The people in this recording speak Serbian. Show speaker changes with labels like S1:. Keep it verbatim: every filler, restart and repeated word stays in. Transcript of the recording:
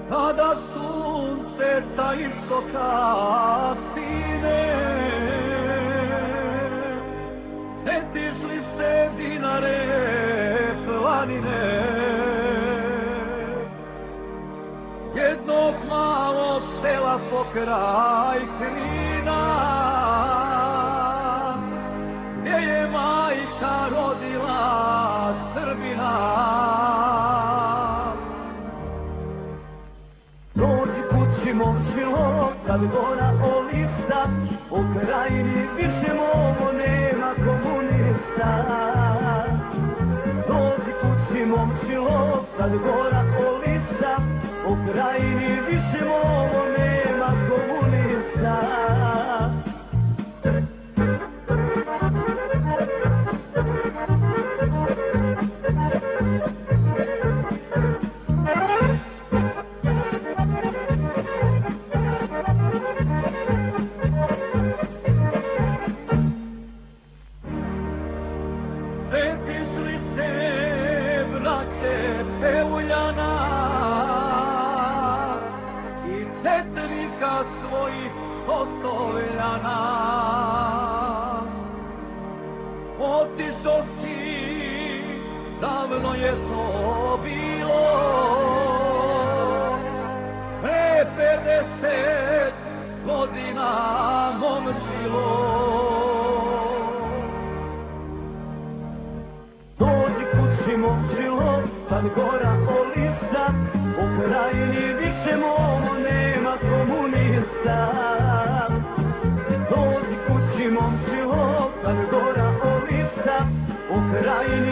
S1: Kada sunce sa istoka sine, sjetiš li se Dinare planine, jednog malog sela pokraj Knina, gdje je majka rodila Srbina. Dođi kući momčilo, kad gora olista, u krajini više momo nema komunista. Dođi kući momčilo, kad gora olista, u krajini više momo nema komunista. Svojih otovljana, otišao si, davno je to bilo, pre pedeset godina momčilo. Dođi kući momčilo, kad gora olista, u krajini više momo nema komunista. Dođi kući momčilo, kad gora olista, u krajini